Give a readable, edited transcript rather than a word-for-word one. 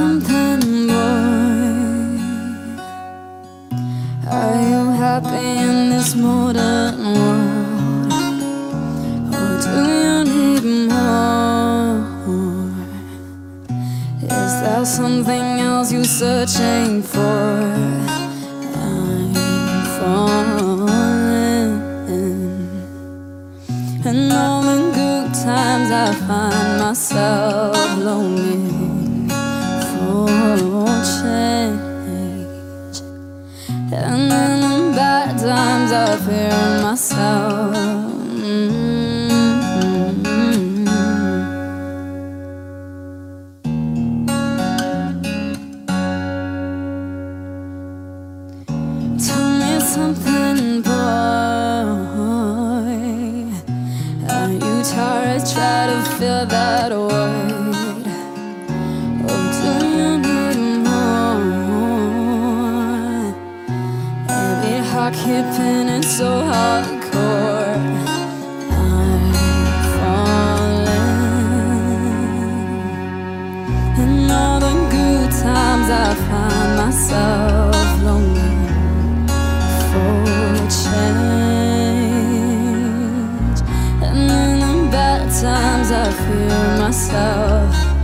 something, boy? Are you happy in this modern world? Or do you need more? Is there something else you're searching for? I'm falling, and all the good times I find myself longing for change, and in the bad times I fear myself. Tell me something, boy. Are you tired? Try to feel that void. Or do you need more? Every heart keeping it so hardcore. I'm falling, and all the good times I find myself longing for change, and in the bad times I fear myself.